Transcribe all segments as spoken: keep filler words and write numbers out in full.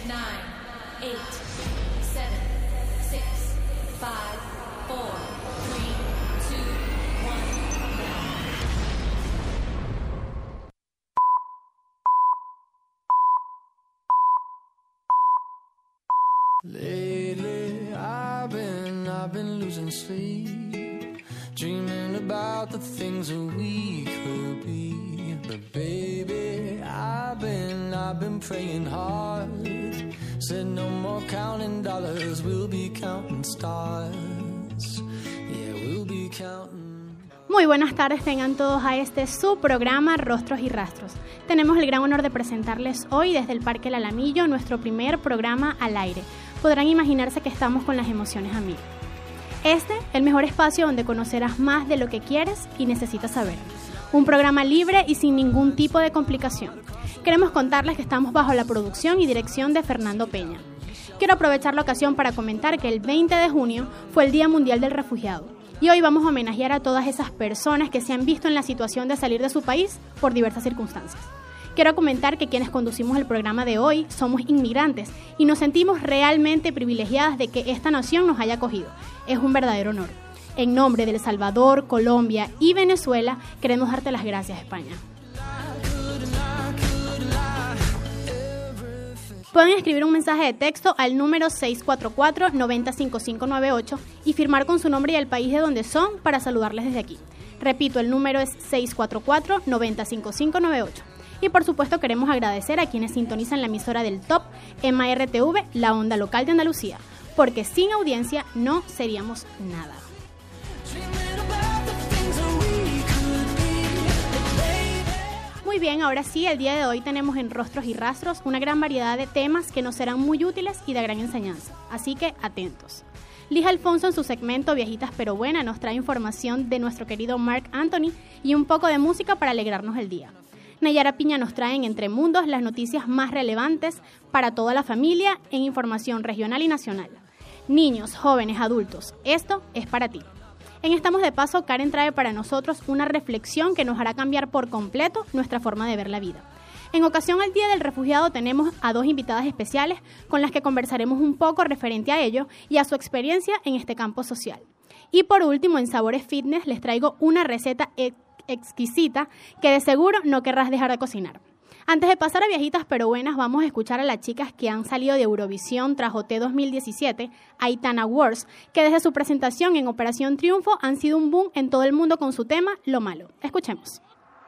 nine, eight, seven, six, five, four, three, two, one, Lately, I've been, I've been losing sleep, dreaming about the things that we could be. But baby, I've been, I've been praying hard. Said no more counting dollars, we'll be counting stars. Yeah, we'll be counting. Muy buenas tardes tengan todos a este su programa Rostros y Rastros. Tenemos el gran honor de presentarles hoy desde el Parque El Alamillo nuestro primer programa al aire. Podrán imaginarse que estamos con las emociones a mil. Este, el mejor espacio donde conocerás más de lo que quieres y necesitas saber. Un programa libre y sin ningún tipo de complicación. Queremos contarles que estamos bajo la producción y dirección de Fernando Peña. Quiero aprovechar la ocasión para comentar que el veinte de junio fue el Día Mundial del Refugiado. Y hoy vamos a homenajear a todas esas personas que se han visto en la situación de salir de su país por diversas circunstancias. Quiero comentar que quienes conducimos el programa de hoy somos inmigrantes y nos sentimos realmente privilegiadas de que esta nación nos haya acogido. Es un verdadero honor. En nombre de El Salvador, Colombia y Venezuela, queremos darte las gracias, España. Pueden escribir un mensaje de texto al número seis cuatro cuatro, nueve cero cinco cinco nueve ocho y firmar con su nombre y el país de donde son para saludarles desde aquí. Repito, el número es seis cuatro cuatro, nueve cero cinco cinco nueve ocho. Y por supuesto queremos agradecer a quienes sintonizan la emisora del Top M R T V, la onda local de Andalucía, porque sin audiencia no seríamos nada. Muy bien, ahora sí, el día de hoy tenemos en Rostros y Rastros una gran variedad de temas que nos serán muy útiles y de gran enseñanza, así que atentos. Liz Alfonso en su segmento Viejitas pero Buenas nos trae información de nuestro querido Marc Anthony y un poco de música para alegrarnos el día. Nayara Piña nos trae en Entre Mundos las noticias más relevantes para toda la familia en información regional y nacional. Niños, jóvenes, adultos, esto es para ti. En Estamos de Paso, Karen trae para nosotros una reflexión que nos hará cambiar por completo nuestra forma de ver la vida. En ocasión al Día del Refugiado tenemos a dos invitadas especiales con las que conversaremos un poco referente a ello y a su experiencia en este campo social. Y por último, en Sabores Fitness les traigo una receta ex- exquisita que de seguro no querrás dejar de cocinar. Antes de pasar a Viejitas pero Buenas, vamos a escuchar a las chicas que han salido de Eurovisión tras O T dos mil diecisiete, Aitana Awards, que desde su presentación en Operación Triunfo han sido un boom en todo el mundo con su tema Lo Malo. Escuchemos.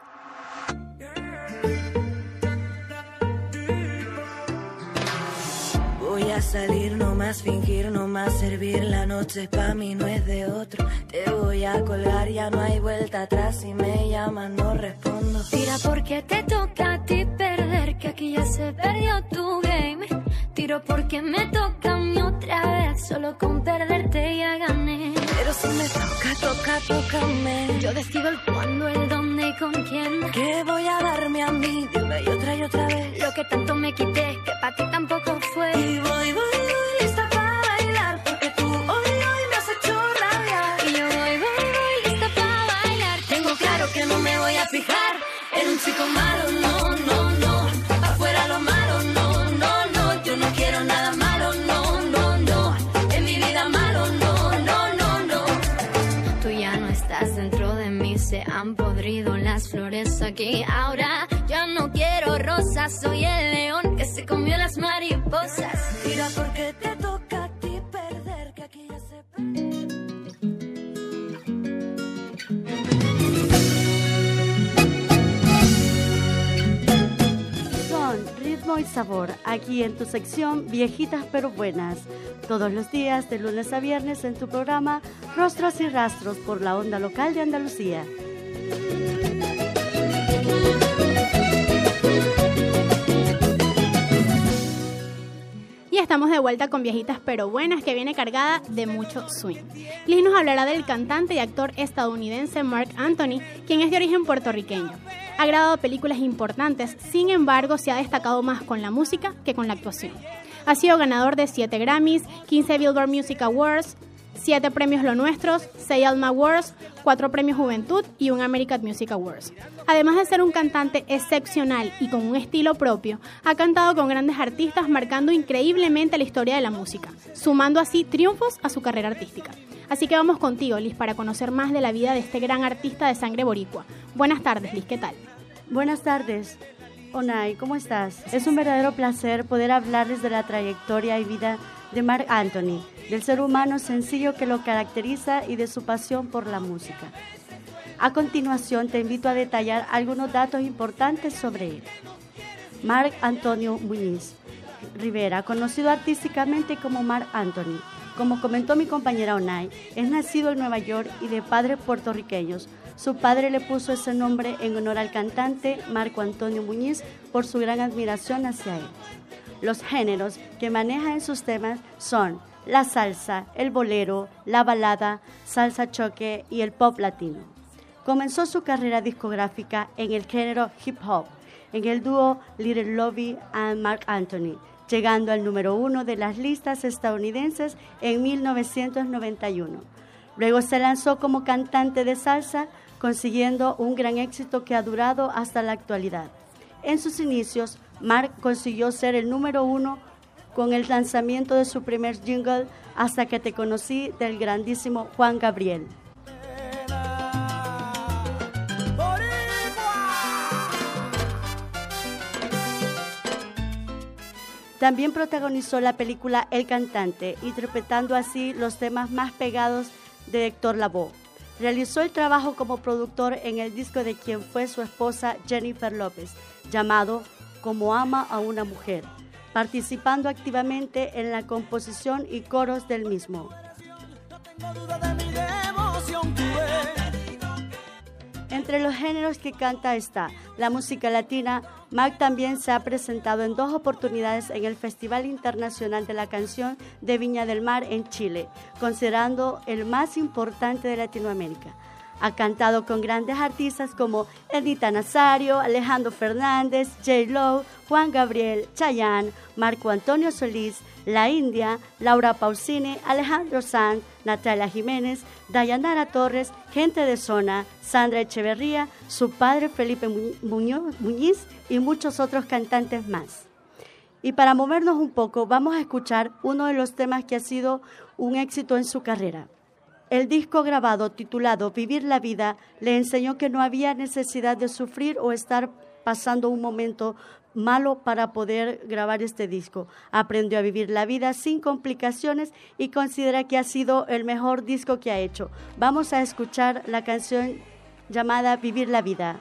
Voy a salir, no más fingir, no más servir. La noche pa' mí no es de otro. Te voy a colgar, ya no hay vuelta atrás. Si me llaman no respondo. Tira porque te toca a ti perder, que aquí ya se perdió tu game. Tiro porque me toca a mí otra vez, solo con perderte ya gané. Pero si me toca, toca, tócame. Yo decido el cuándo, el dónde y con quién. Que voy a darme a mí de una y otra y otra vez. Lo que tanto me quité, que pa' ti tampoco fue. Y voy, voy, voy, lista para bailar, porque tú hoy, hoy me has hecho rabiar. Y yo voy, voy, voy, lista para bailar. Tengo claro que no me voy a fijar en un chico malo, no, no, no. Afuera lo malo, no, no, no. Yo no quiero nada malo, no, no, no. En mi vida malo, no, no, no, no. Tú ya no estás dentro de mí, se han podrido las flores aquí. Ahora ya no quiero rosas, soy el león que se comió las mariposas. Tira porque te toca a ti perder, que aquí ya se perdió. Ritmo y sabor, aquí en tu sección Viejitas pero Buenas, todos los días de lunes a viernes en tu programa Rostros y Rastros por la onda local de Andalucía. Y estamos de vuelta con Viejitas pero Buenas, que viene cargada de mucho swing. Liz nos hablará del cantante y actor estadounidense Marc Anthony, quien es de origen puertorriqueño. Ha grabado películas importantes, sin embargo se ha destacado más con la música que con la actuación. Ha sido ganador de siete Grammys, quince Billboard Music Awards, siete premios Lo Nuestros, seis Alma Awards, cuatro premios Juventud y un American Music Awards. Además de ser un cantante excepcional y con un estilo propio, ha cantado con grandes artistas marcando increíblemente la historia de la música, sumando así triunfos a su carrera artística. Así que vamos contigo, Liz, para conocer más de la vida de este gran artista de sangre boricua. Buenas tardes, Liz, ¿qué tal? Buenas tardes. Onay, ¿cómo estás? Es un verdadero placer poder hablarles de la trayectoria y vida de Marc Anthony, del ser humano sencillo que lo caracteriza y de su pasión por la música. A continuación te invito a detallar algunos datos importantes sobre él. Marc Antonio Muñiz Rivera, conocido artísticamente como Marc Anthony. Como comentó mi compañera Onay, es nacido en Nueva York y de padres puertorriqueños. Su padre le puso ese nombre en honor al cantante Marco Antonio Muñiz por su gran admiración hacia él. Los géneros que maneja en sus temas son la salsa, el bolero, la balada, salsa choque y el pop latino. Comenzó su carrera discográfica en el género hip hop, en el dúo Little Lovey and Marc Anthony, llegando al número uno de las listas estadounidenses en mil novecientos noventa y uno. Luego se lanzó como cantante de salsa, consiguiendo un gran éxito que ha durado hasta la actualidad. En sus inicios, Marc consiguió ser el número uno con el lanzamiento de su primer jingle Hasta que te conocí del grandísimo Juan Gabriel. También protagonizó la película El Cantante, interpretando así los temas más pegados de Héctor Lavoe. Realizó el trabajo como productor en el disco de quien fue su esposa Jennifer López, llamado Como ama a una mujer, participando activamente en la composición y coros del mismo. Entre los géneros que canta está la música latina. Marc también se ha presentado en dos oportunidades en el Festival Internacional de la Canción de Viña del Mar en Chile, considerando el más importante de Latinoamérica. Ha cantado con grandes artistas como Edita Nazario, Alejandro Fernández, J-Lo, Juan Gabriel, Chayanne, Marco Antonio Solís, La India, Laura Pausini, Alejandro Sanz, Natalia Jiménez, Dayanara Torres, Gente de Zona, Sandra Echeverría, su padre Felipe Muñoz, Muñiz y muchos otros cantantes más. Y para movernos un poco, vamos a escuchar uno de los temas que ha sido un éxito en su carrera. El disco grabado titulado Vivir la Vida le enseñó que no había necesidad de sufrir o estar pasando un momento malo para poder grabar este disco. Aprendió a vivir la vida sin complicaciones y considera que ha sido el mejor disco que ha hecho. Vamos a escuchar la canción llamada Vivir la Vida.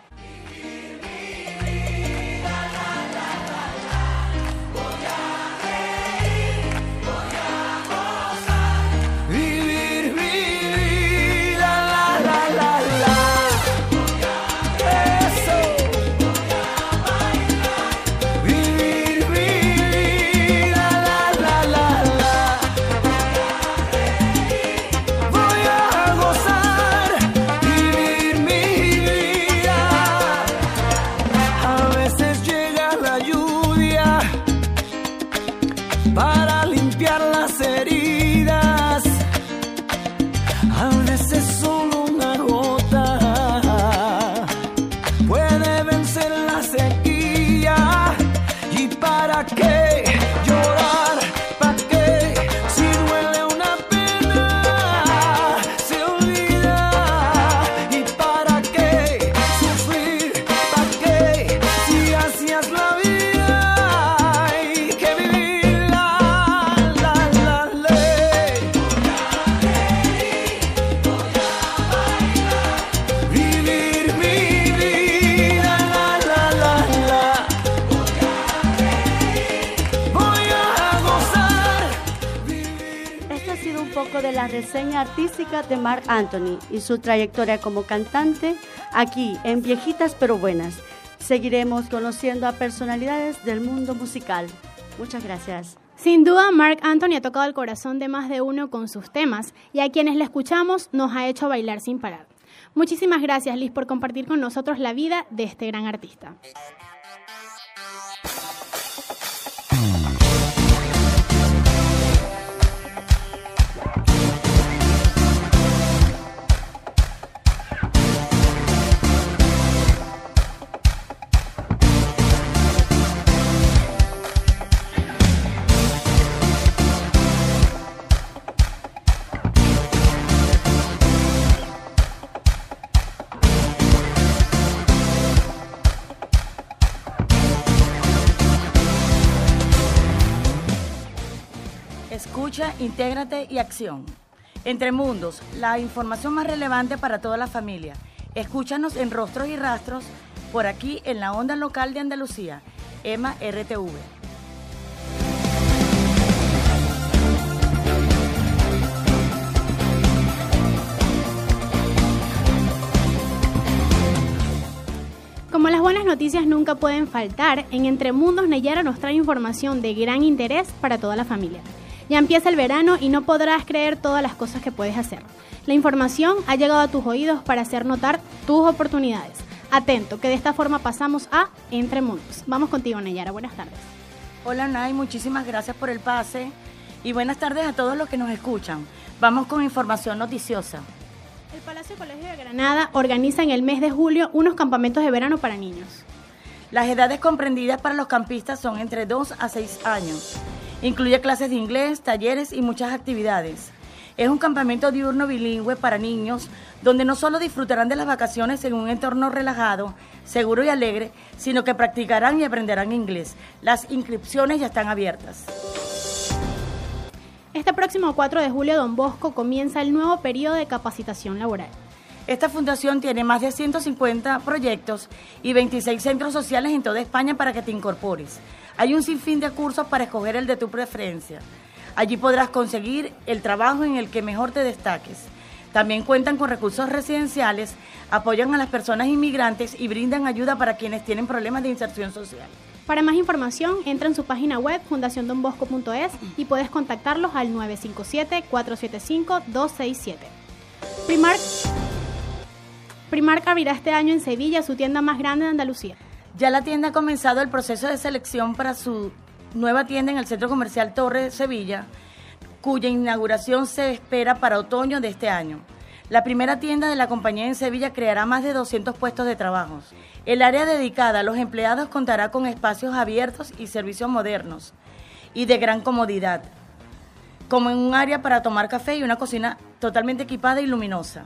De la reseña artística de Marc Anthony y su trayectoria como cantante aquí en Viejitas pero Buenas. Seguiremos conociendo a personalidades del mundo musical. Muchas gracias. Sin duda, Marc Anthony ha tocado el corazón de más de uno con sus temas y a quienes le escuchamos nos ha hecho bailar sin parar. Muchísimas gracias, Liz, por compartir con nosotros la vida de este gran artista. escucha, intégrate y acción. Entre Mundos, la información más relevante para toda la familia. Escúchanos en Rostros y Rastros, por aquí en la onda local de Andalucía, EMA R T V. Como las buenas noticias nunca pueden faltar, en Entre Mundos Nayara nos trae información de gran interés para toda la familia. Ya empieza el verano y no podrás creer todas las cosas que puedes hacer. La información ha llegado a tus oídos para hacer notar tus oportunidades. Atento, que de esta forma pasamos a Entre Mundos. Vamos contigo, Nayara. Buenas tardes. Hola, Nay. Muchísimas gracias por el pase. Y buenas tardes a todos los que nos escuchan. Vamos con información noticiosa. El Palacio Colegio de Granada organiza en el mes de julio unos campamentos de verano para niños. Las edades comprendidas para los campistas son entre dos a seis años. Incluye clases de inglés, talleres y muchas actividades. Es un campamento diurno bilingüe para niños, donde no solo disfrutarán de las vacaciones en un entorno relajado, seguro y alegre, sino que practicarán y aprenderán inglés. Las inscripciones ya están abiertas. Este próximo cuatro de julio, Don Bosco comienza el nuevo periodo de capacitación laboral. Esta fundación tiene más de ciento cincuenta proyectos y veintiséis centros sociales en toda España para que te incorpores. Hay un sinfín de cursos para escoger el de tu preferencia. Allí podrás conseguir el trabajo en el que mejor te destaques. También cuentan con recursos residenciales, apoyan a las personas inmigrantes y brindan ayuda para quienes tienen problemas de inserción social. Para más información, entra en su página web fundación don bosco punto es y puedes contactarlos al nueve cinco siete, cuatro siete cinco, dos seis siete. Primark, Primark abrirá este año en Sevilla su tienda más grande de Andalucía. Ya la tienda ha comenzado el proceso de selección para su nueva tienda en el Centro Comercial Torre Sevilla, cuya inauguración se espera para otoño de este año. La primera tienda de la compañía en Sevilla creará más de doscientos puestos de trabajo. El área dedicada a los empleados contará con espacios abiertos y servicios modernos y de gran comodidad, como en un área para tomar café y una cocina totalmente equipada y luminosa.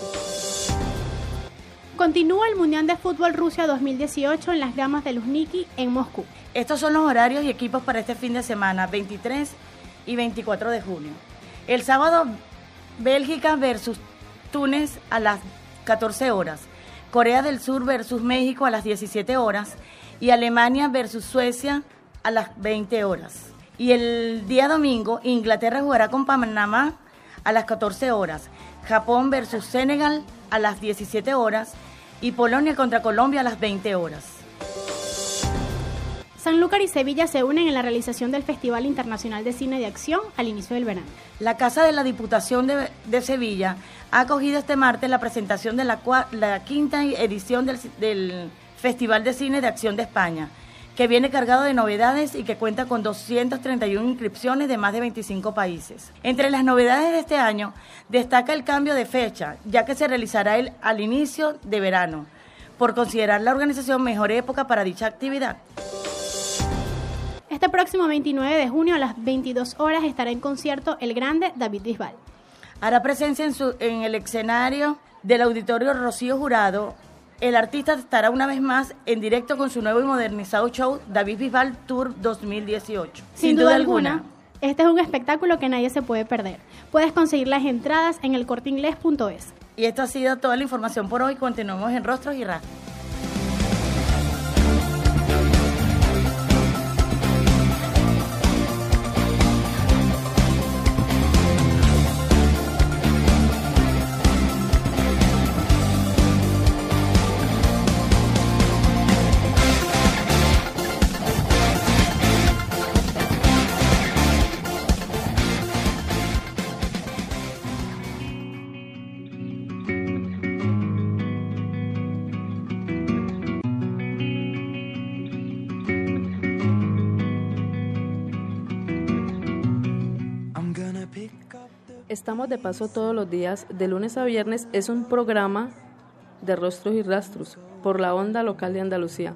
Continúa el Mundial de Fútbol Rusia dos mil dieciocho en las gramas de Luzhniki en Moscú. Estos son los horarios y equipos para este fin de semana, veintitrés y veinticuatro de junio. El sábado, Bélgica versus Túnez a las catorce horas, Corea del Sur versus México a las diecisiete horas y Alemania versus Suecia a las veinte horas. Y el día domingo, Inglaterra jugará con Panamá a las catorce horas, Japón versus Senegal a las diecisiete horas y Polonia contra Colombia a las veinte horas. Sanlúcar y Sevilla se unen en la realización del Festival Internacional de Cine de Acción al inicio del verano. La Casa de la Diputación de, de Sevilla ha acogido este martes la presentación de la, la quinta edición del, del Festival de Cine de Acción de España, que viene cargado de novedades y que cuenta con doscientas treinta y una inscripciones de más de veinticinco países. Entre las novedades de este año destaca el cambio de fecha, ya que se realizará el, al inicio de verano, por considerar la organización mejor época para dicha actividad. Este próximo veintinueve de junio a las veintidós horas estará en concierto el grande David Bisbal. Hará presencia en, su, en el escenario del Auditorio Rocío Jurado. El artista estará una vez más en directo con su nuevo y modernizado show David Bisbal Tour dos mil dieciocho. Sin, Sin duda, duda alguna, alguna, este es un espectáculo que nadie se puede perder. Puedes conseguir las entradas en el corte inglés punto es. Y esto ha sido toda la información por hoy. Continuamos en Rostros y Rastros. Estamos de paso todos los días, de lunes a viernes. Es un programa de Rostros y Rastros por la onda local de Andalucía.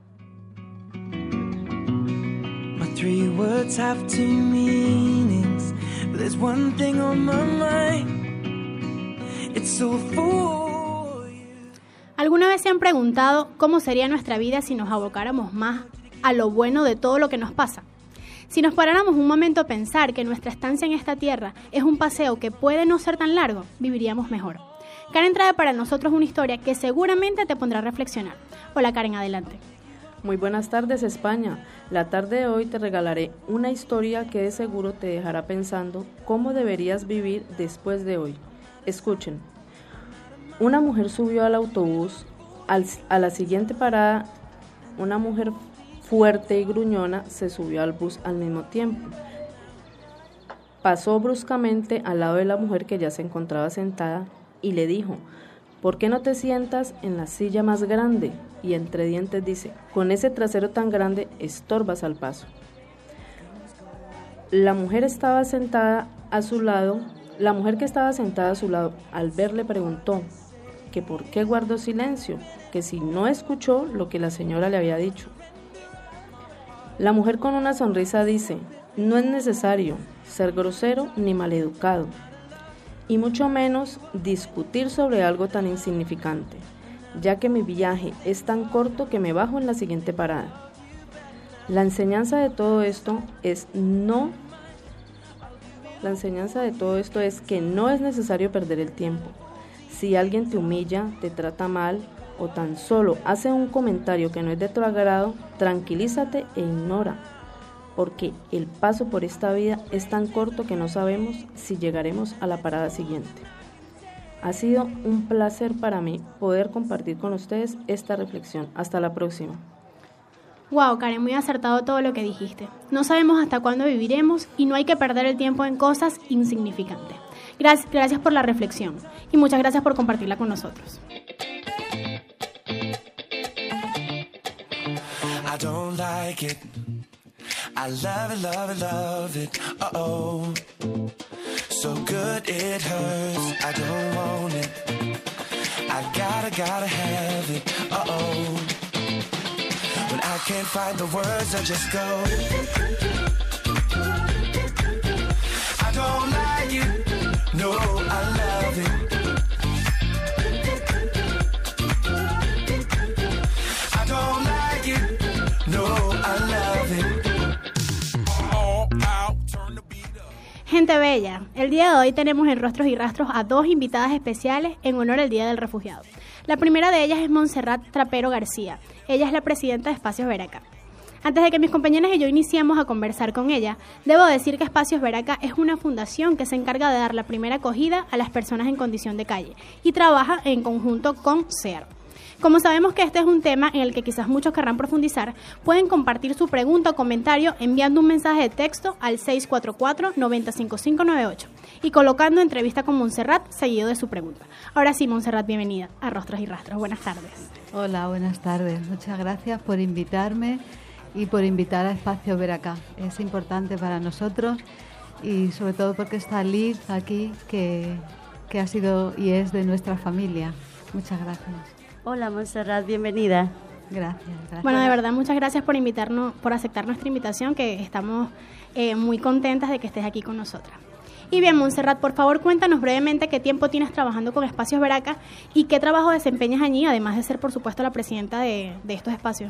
My three words have two meanings, but there's one thing on my mind. It's all for you. ¿Alguna vez se han preguntado cómo sería nuestra vida si nos abocáramos más a lo bueno de todo lo que nos pasa? Si nos paráramos un momento a pensar que nuestra estancia en esta tierra es un paseo que puede no ser tan largo, viviríamos mejor. Karen trae para nosotros una historia que seguramente te pondrá a reflexionar. Hola Karen, adelante. Muy buenas tardes, España. La tarde de hoy te regalaré una historia que de seguro te dejará pensando cómo deberías vivir después de hoy. Escuchen. Una mujer subió al autobús. Al, a la siguiente parada, una mujer fuerte y gruñona se subió al bus al mismo tiempo. Pasó bruscamente al lado de la mujer que ya se encontraba sentada y le dijo: ¿por qué no te sientas en la silla más grande? Y entre dientes dice: con ese trasero tan grande estorbas al paso. La mujer estaba sentada a su lado, la mujer que estaba sentada a su lado, al verle preguntó que por qué guardó silencio, que si no escuchó lo que la señora le había dicho. La mujer con una sonrisa dice: no es necesario ser grosero ni maleducado, y mucho menos discutir sobre algo tan insignificante, ya que mi viaje es tan corto que me bajo en la siguiente parada. La enseñanza de todo esto es no La enseñanza de todo esto es que no es necesario perder el tiempo. Si alguien te humilla, te trata mal o tan solo hace un comentario que no es de tu agrado, tranquilízate e ignora, porque el paso por esta vida es tan corto que no sabemos si llegaremos a la parada siguiente. Ha sido un placer para mí poder compartir con ustedes esta reflexión. Hasta la próxima. Wow, Karen, muy acertado todo lo que dijiste. No sabemos hasta cuándo viviremos y no hay que perder el tiempo en cosas insignificantes. Gracias, gracias por la reflexión y muchas gracias por compartirla con nosotros. I don't like it. I love it, love it, love it. Uh-oh. So good it hurts. I don't want it. I gotta, gotta have it. Uh-oh. When I can't find the words, I just go. I don't like it. No, I love it. I don't like it. No, I love it. All out, turn the beat up. Gente bella, el día de hoy tenemos en Rostros y Rastros a dos invitadas especiales en honor al Día del Refugiado. La primera de ellas es Montserrat Trapero García. Ella es la presidenta de Espacios Veraca. Antes de que mis compañeros y yo iniciemos a conversar con ella, debo decir que Espacios Veraca es una fundación que se encarga de dar la primera acogida a las personas en condición de calle y trabaja en conjunto con C E A R. Como sabemos que este es un tema en el que quizás muchos querrán profundizar, pueden compartir su pregunta o comentario enviando un mensaje de texto al seis cuatro cuatro, nueve cinco cinco nueve ocho y colocando entrevista con Montserrat seguido de su pregunta. Ahora sí, Montserrat, bienvenida a Rostros y Rastros. Buenas tardes. Hola, buenas tardes. Muchas gracias por invitarme y por invitar a Espacios Veraca. Es importante para nosotros y sobre todo porque está Liz aquí, que, que ha sido y es de nuestra familia. Muchas gracias. Hola, Montserrat, bienvenida. Gracias, gracias. Bueno, de verdad, muchas gracias por invitarnos, por aceptar nuestra invitación, que estamos eh, muy contentas de que estés aquí con nosotras. Y bien, Montserrat, por favor, cuéntanos brevemente qué tiempo tienes trabajando con Espacios Veraca y qué trabajo desempeñas allí, además de ser, por supuesto, la presidenta de, de estos espacios.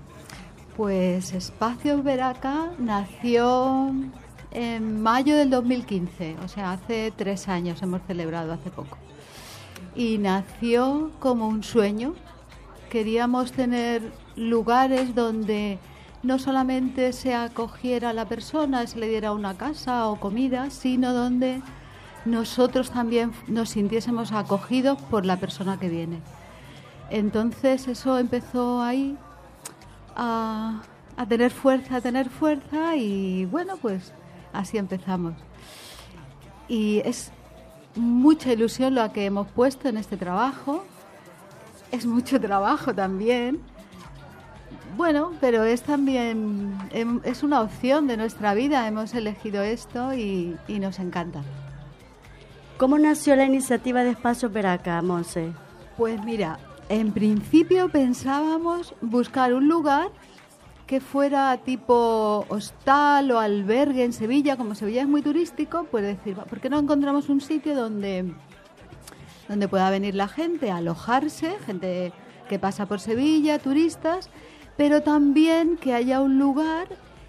Pues Espacios Veraca nació en mayo del dos mil quince, o sea, hace tres años, hemos celebrado hace poco. Y nació como un sueño. Queríamos tener lugares donde no solamente se acogiera a la persona, se le diera una casa o comida, sino donde nosotros también nos sintiésemos acogidos por la persona que viene. Entonces eso empezó ahí a, a tener fuerza, a tener fuerza y bueno, pues así empezamos. Y es mucha ilusión lo que hemos puesto en este trabajo. Es mucho trabajo también. Bueno, pero es también es una opción de nuestra vida. Hemos elegido esto y, y nos encanta. ¿Cómo nació la iniciativa de Espacios Veraca, Monse? Pues mira, en principio pensábamos buscar un lugar que fuera tipo hostal o albergue en Sevilla. Como Sevilla es muy turístico, pues decir, ¿por qué no encontramos un sitio donde, donde pueda venir la gente a alojarse, gente que pasa por Sevilla, turistas, pero también que haya un lugar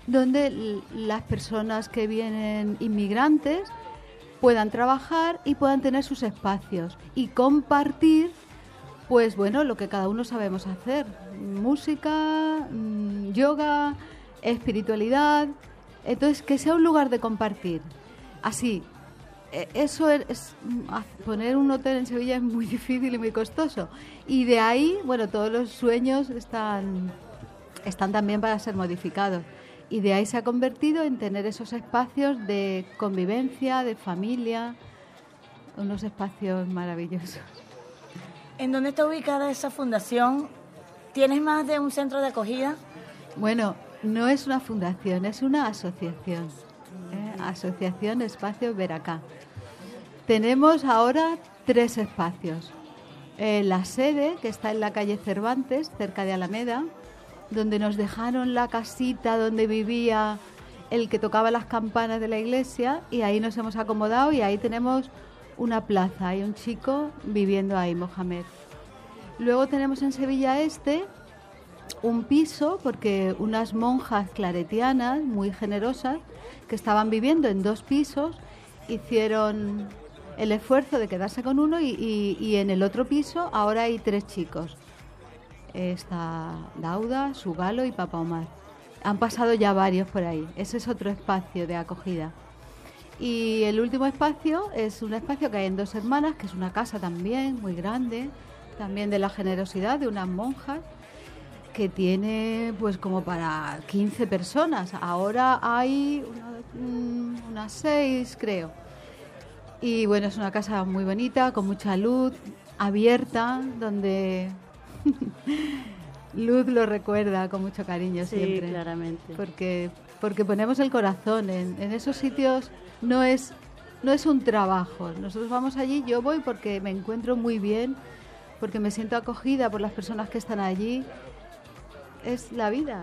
donde l- las personas que vienen inmigrantes puedan trabajar y puedan tener sus espacios y compartir, pues bueno, lo que cada uno sabemos hacer: música, mmm, yoga, espiritualidad. Entonces, que sea un lugar de compartir. Así, eh, eso es, es poner un hotel en Sevilla es muy difícil y muy costoso. Y de ahí, bueno, todos los sueños están, están también para ser modificados. Y de ahí se ha convertido en tener esos espacios de convivencia, de familia, unos espacios maravillosos. ¿En dónde está ubicada esa fundación? ¿Tienes más de un centro de acogida? Bueno, no es una fundación, es una asociación. ¿eh? Asociación Espacio Veracá. Tenemos ahora tres espacios. Eh, la sede, que está en la calle Cervantes, cerca de Alameda, donde nos dejaron la casita donde vivía el que tocaba las campanas de la iglesia, y ahí nos hemos acomodado y ahí tenemos una plaza, hay un chico viviendo ahí, Mohamed. Luego tenemos en Sevilla Este un piso, porque unas monjas claretianas muy generosas que estaban viviendo en dos pisos hicieron el esfuerzo de quedarse con uno y, y, y en el otro piso ahora hay tres chicos. Está Dauda, Sugalo y Papa Omar. Han pasado ya varios por ahí. Ese es otro espacio de acogida. Y el último espacio es un espacio que hay en Dos Hermanas, que es una casa también muy grande, también de la generosidad de unas monjas, que tiene pues como para quince personas. Ahora hay una, unas seis, creo. Y bueno, es una casa muy bonita, con mucha luz, abierta, donde Luz lo recuerda con mucho cariño Sí, siempre. claramente. Porque, porque ponemos el corazón en, en esos sitios. No es, no es un trabajo. Nosotros vamos allí, yo voy porque me encuentro muy bien, porque me siento acogida por las personas que están allí. Es la vida.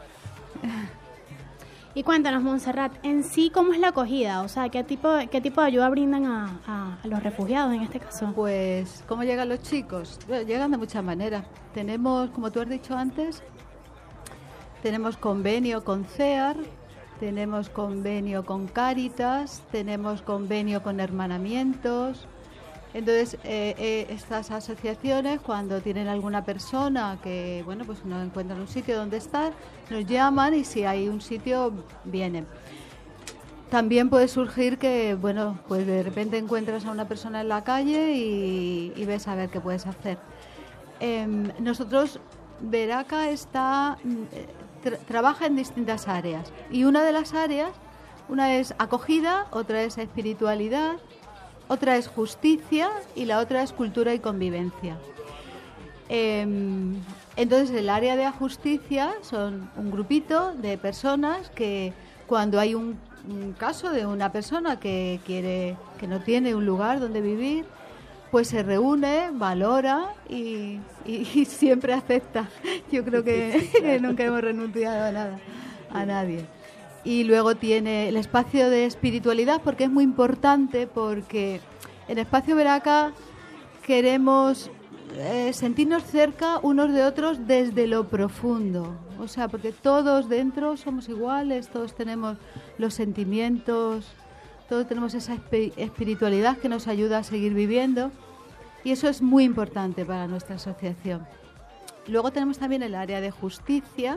Y cuéntanos, Montserrat, en sí, ¿cómo es la acogida? O sea, ¿qué tipo, qué tipo de ayuda brindan a, a, a los refugiados en este caso? Pues, ¿cómo llegan los chicos? Bueno, llegan de muchas maneras. Tenemos, como tú has dicho antes, tenemos convenio con CEAR, tenemos convenio con Cáritas, tenemos convenio con hermanamientos. Entonces, eh, eh, estas asociaciones, cuando tienen alguna persona que, bueno, pues no encuentran un sitio donde estar, nos llaman y si hay un sitio, vienen. También puede surgir que, bueno, pues de repente encuentras a una persona en la calle y, y ves a ver qué puedes hacer. Eh, nosotros, Veraca está, tra- trabaja en distintas áreas y una de las áreas, una es acogida, otra es espiritualidad, otra es justicia y la otra es cultura y convivencia. Eh, entonces, el área de justicia son un grupito de personas que cuando hay un, un caso de una persona que quiere, que no tiene un lugar donde vivir, pues se reúne, valora y, y, y siempre acepta. Yo creo que, que nunca hemos renunciado a nada, a nadie. Y luego tiene el espacio de espiritualidad, porque es muy importante, porque en Espacio Veraca queremos eh, sentirnos cerca unos de otros desde lo profundo. O sea, porque todos dentro somos iguales, todos tenemos los sentimientos, todos tenemos esa espi- espiritualidad que nos ayuda a seguir viviendo. Y eso es muy importante para nuestra asociación. Luego tenemos también el área de justicia,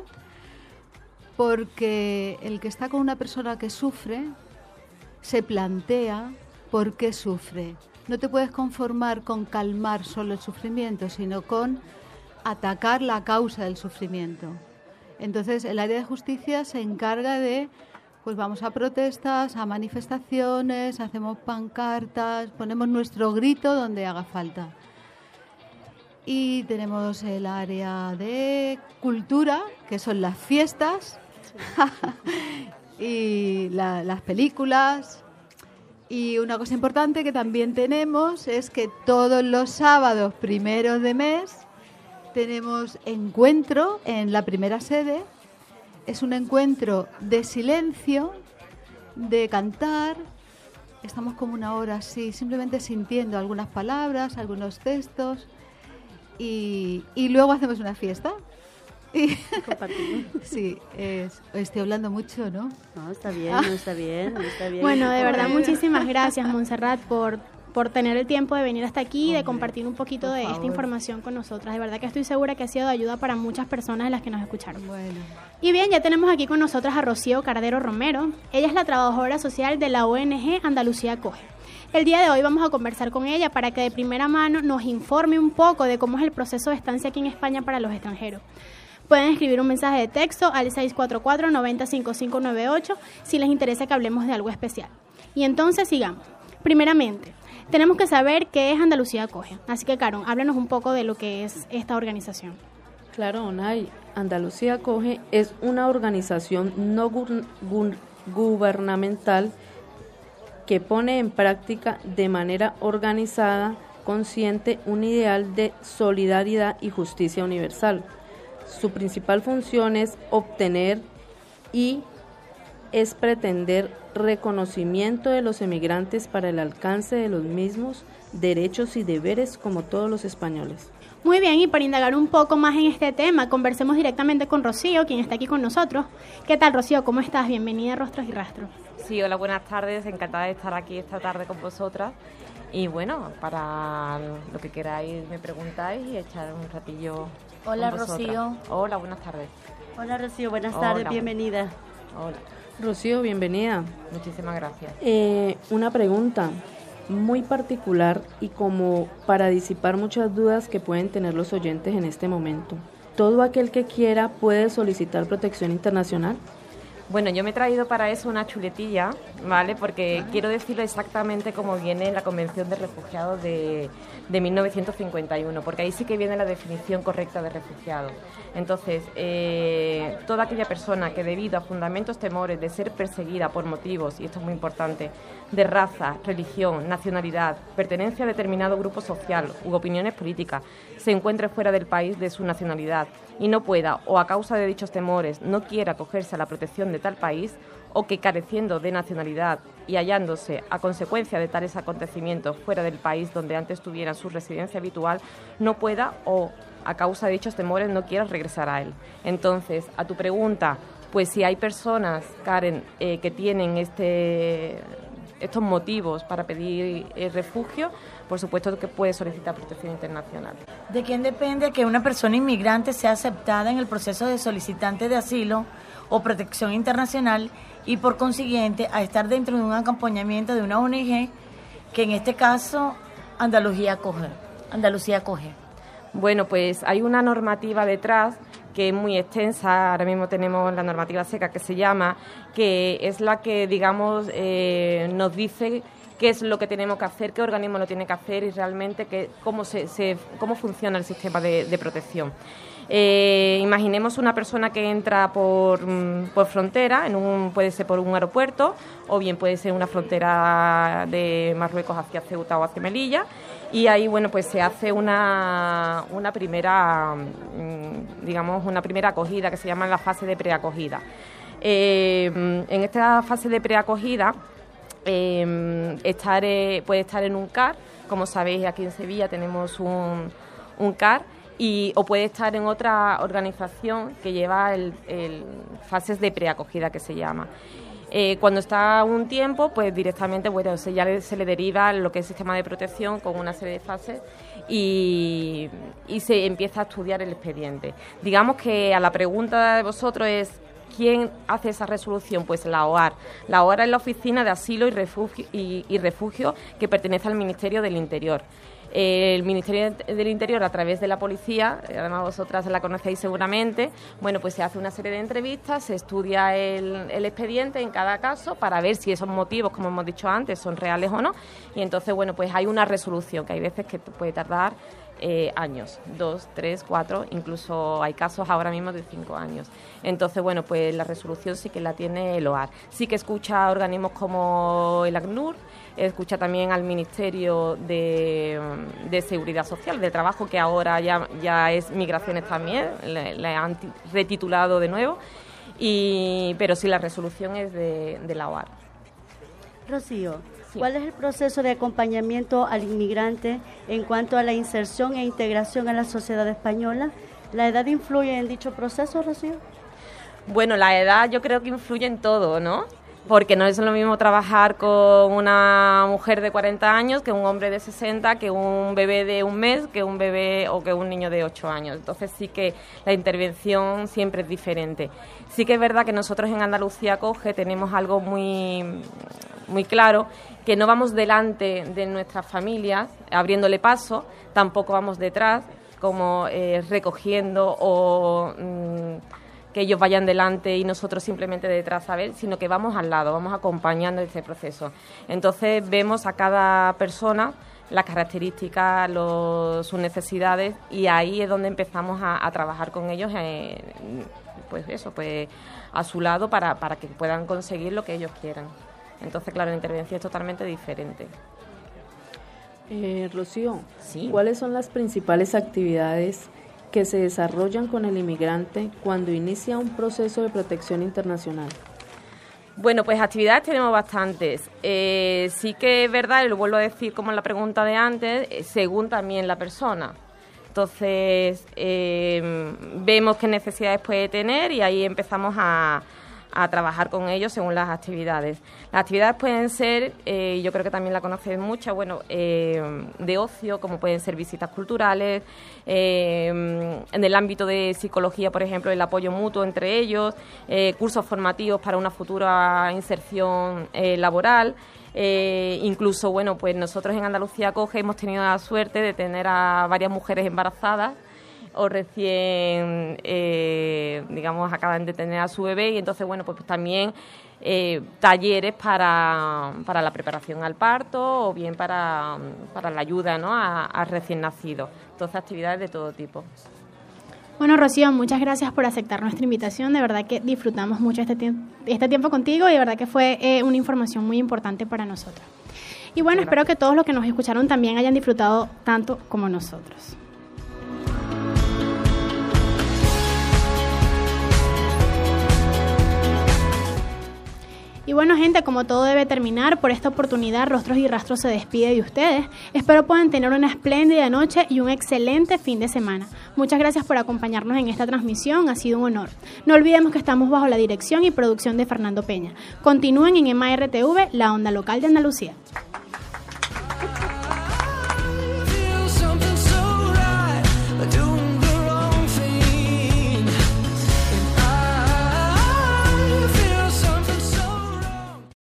porque el que está con una persona que sufre se plantea por qué sufre. No te puedes conformar con calmar solo el sufrimiento, sino con atacar la causa del sufrimiento. Entonces, el área de justicia se encarga de, pues vamos a protestas, a manifestaciones, hacemos pancartas, ponemos nuestro grito donde haga falta. Y tenemos el área de cultura, que son las fiestas, y la, las películas. Y una cosa importante que también tenemos es que todos los sábados primeros de mes tenemos encuentro en la primera sede. Es un encuentro de silencio, de cantar. Estamos como una hora así, simplemente sintiendo algunas palabras, algunos textos. Y, y luego hacemos una fiesta. Sí, es, estoy hablando mucho, ¿no? No, está bien, no está bien, no está bien. Bueno, de verdad, muchísimas gracias, Montserrat, por, por tener el tiempo de venir hasta aquí y de compartir un poquito de esta información con nosotras. De verdad que estoy segura que ha sido de ayuda para muchas personas de las que nos escucharon. Bueno. Y bien, ya tenemos aquí con nosotras a Rocío Cardero Romero. Ella es la trabajadora social de la O N G Andalucía Acoge. El día de hoy vamos a conversar con ella para que de primera mano nos informe un poco de cómo es el proceso de estancia aquí en España para los extranjeros. Pueden escribir un mensaje de texto al seis cuatro cuatro, nueve cero cinco cinco nueve ocho si les interesa que hablemos de algo especial. Y entonces sigamos. Primeramente, tenemos que saber qué es Andalucía Acoge. Así que, Caron, háblanos un poco de lo que es esta organización. Claro, Onay, Andalucía Acoge es una organización no gu- gu- gubernamental que pone en práctica de manera organizada, consciente, un ideal de solidaridad y justicia universal. Su principal función es obtener y es pretender reconocimiento de los emigrantes para el alcance de los mismos derechos y deberes como todos los españoles. Muy bien, y para indagar un poco más en este tema, conversemos directamente con Rocío, quien está aquí con nosotros. ¿Qué tal, Rocío? ¿Cómo estás? Bienvenida a Rostros y Rastros. Sí, hola, buenas tardes. Encantada de estar aquí esta tarde con vosotras. Y bueno, para lo que queráis me preguntáis y echar un ratillo. Hola, con vosotras. Rocío. Hola, buenas tardes. Hola, Rocío, buenas Hola. tardes, bienvenida. Hola, Rocío, bienvenida. muchísimas gracias. Eh, una pregunta muy particular y como para disipar muchas dudas que pueden tener los oyentes en este momento. ¿Todo aquel que quiera puede solicitar protección internacional? Bueno, yo me he traído para eso una chuletilla, ¿vale? Porque quiero decirlo exactamente como viene en la Convención de Refugiados de, de mil novecientos cincuenta y uno, porque ahí sí que viene la definición correcta de refugiado. Entonces, eh, toda aquella persona que debido a fundamentos temores de ser perseguida por motivos, y esto es muy importante, de raza, religión, nacionalidad, pertenencia a determinado grupo social u opiniones políticas, se encuentre fuera del país de su nacionalidad y no pueda, o a causa de dichos temores, no quiera acogerse a la protección de tal país, o que careciendo de nacionalidad y hallándose a consecuencia de tales acontecimientos fuera del país donde antes tuviera su residencia habitual, no pueda o a causa de dichos temores no quiera regresar a él. Entonces, a tu pregunta, pues si hay personas, Karen, eh, que tienen este... estos motivos para pedir eh, refugio, por supuesto que puede solicitar protección internacional. ¿De quién depende que una persona inmigrante sea aceptada en el proceso de solicitante de asilo o protección internacional y por consiguiente a estar dentro de un acompañamiento de una O N G que en este caso Andalucía acoge? Andalucía acoge. Bueno, pues hay una normativa detrás que es muy extensa. Ahora mismo tenemos la normativa seca que se llama, que es la que, digamos, eh, nos dice qué es lo que tenemos que hacer, qué organismo lo tiene que hacer y realmente qué, cómo, se, se, cómo funciona el sistema de, de protección. Eh, imaginemos una persona que entra por, por frontera, en un, puede ser por un aeropuerto o bien puede ser una frontera de Marruecos hacia Ceuta o hacia Melilla, y ahí bueno pues se hace una, una primera digamos una primera acogida que se llama la fase de preacogida. Eh, en esta fase de preacogida eh, estar, eh, puede estar en un C A R, como sabéis aquí en Sevilla tenemos un, un C A R, y, o puede estar en otra organización que lleva el, el fases de preacogida que se llama. Eh, cuando está un tiempo, pues directamente bueno, se, ya le, se le deriva lo que es el sistema de protección con una serie de fases y, y se empieza a estudiar el expediente. Digamos que a la pregunta de vosotros es ¿quién hace esa resolución? Pues la O A R. La O A R es la Oficina de Asilo y Refugio, y, y Refugio que pertenece al Ministerio del Interior. El Ministerio del Interior, a través de la policía, además vosotras la conocéis seguramente, bueno, pues se hace una serie de entrevistas, se estudia el, el expediente en cada caso para ver si esos motivos, como hemos dicho antes, son reales o no, y entonces, bueno, pues hay una resolución que hay veces que puede tardar eh, años, dos, tres, cuatro, incluso hay casos ahora mismo de cinco años. Entonces, bueno, pues la resolución sí que la tiene el O A R. Sí que escucha a organismos como el ACNUR, escucha también al Ministerio de, de Seguridad Social, de Trabajo, que ahora ya, ya es Migraciones también, le, le han retitulado de nuevo, y, pero sí la resolución es de, de la O A R. Rocío, sí. ¿Cuál es el proceso de acompañamiento al inmigrante en cuanto a la inserción e integración a la sociedad española? ¿La edad influye en dicho proceso, Rocío? Bueno, la edad yo creo que influye en todo, ¿no? Porque no es lo mismo trabajar con una mujer de cuarenta años que un hombre de sesenta, que un bebé de un mes, que un bebé o que un niño de ocho años. Entonces sí que la intervención siempre es diferente. Sí que es verdad que nosotros en Andalucía Acoge tenemos algo muy, muy claro, que no vamos delante de nuestras familias abriéndole paso, tampoco vamos detrás como eh, recogiendo o... Mmm, que ellos vayan delante y nosotros simplemente detrás, a ver, sino que vamos al lado, vamos acompañando este proceso. Entonces vemos a cada persona las características, los, sus necesidades, y ahí es donde empezamos a, a trabajar con ellos, eh, pues eso, pues a su lado para, para que puedan conseguir lo que ellos quieran. Entonces, claro, la intervención es totalmente diferente. Eh, Rocío, ¿sí? ¿Cuáles son las principales actividades que se desarrollan con el inmigrante cuando inicia un proceso de protección internacional? Bueno, pues actividades tenemos bastantes. Eh, sí que es verdad, y lo vuelvo a decir como en la pregunta de antes, eh, según también la persona. Entonces, eh, vemos qué necesidades puede tener y ahí empezamos a, a trabajar con ellos según las actividades. Las actividades pueden ser, eh, yo creo que también la conocen muchas, bueno, eh, de ocio, como pueden ser visitas culturales, eh, en el ámbito de psicología, por ejemplo, el apoyo mutuo entre ellos, eh, cursos formativos para una futura inserción eh, laboral. Eh, incluso, bueno, pues nosotros en Andalucía Acoge hemos tenido la suerte de tener a varias mujeres embarazadas o recién, eh, digamos, acaban de tener a su bebé, y entonces, bueno, pues, pues también eh, talleres para, para la preparación al parto o bien para, para la ayuda, ¿no?, a, a recién nacido. Entonces, actividades de todo tipo. Bueno, Rocío, muchas gracias por aceptar nuestra invitación. De verdad que disfrutamos mucho este, tie- este tiempo contigo y de verdad que fue eh, una información muy importante para nosotros. Y bueno, espero que todos los que nos escucharon también hayan disfrutado tanto como nosotros. Y bueno, gente, como todo debe terminar, por esta oportunidad Rostros y Rastros se despide de ustedes. Espero puedan tener una espléndida noche y un excelente fin de semana. Muchas gracias por acompañarnos en esta transmisión, ha sido un honor. No olvidemos que estamos bajo la dirección y producción de Fernando Peña. Continúen en M A R T V, la onda local de Andalucía.